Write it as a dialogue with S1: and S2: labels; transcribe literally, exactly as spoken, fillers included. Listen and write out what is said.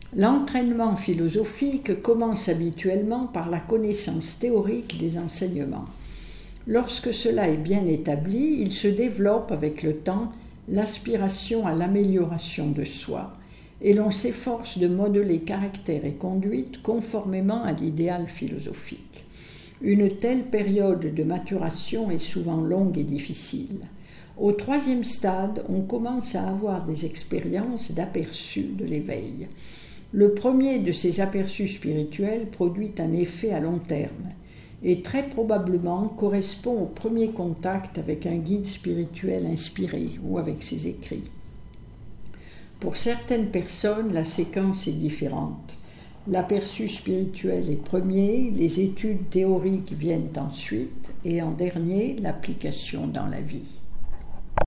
S1: L'entraînement philosophique commence habituellement par la connaissance théorique des enseignements. Lorsque cela est bien établi, il se développe avec le temps l'aspiration à l'amélioration de soi, et l'on s'efforce de modeler caractère et conduite conformément à l'idéal philosophique. Une telle période de maturation est souvent longue et difficile. Au troisième stade, on commence à avoir des expériences d'aperçu de l'éveil. Le premier de ces aperçus spirituels produit un effet à long terme et très probablement correspond au premier contact avec un guide spirituel inspiré ou avec ses écrits. Pour certaines personnes, la séquence est différente. L'aperçu spirituel est premier, les études théoriques viennent ensuite et en dernier, l'application dans la vie.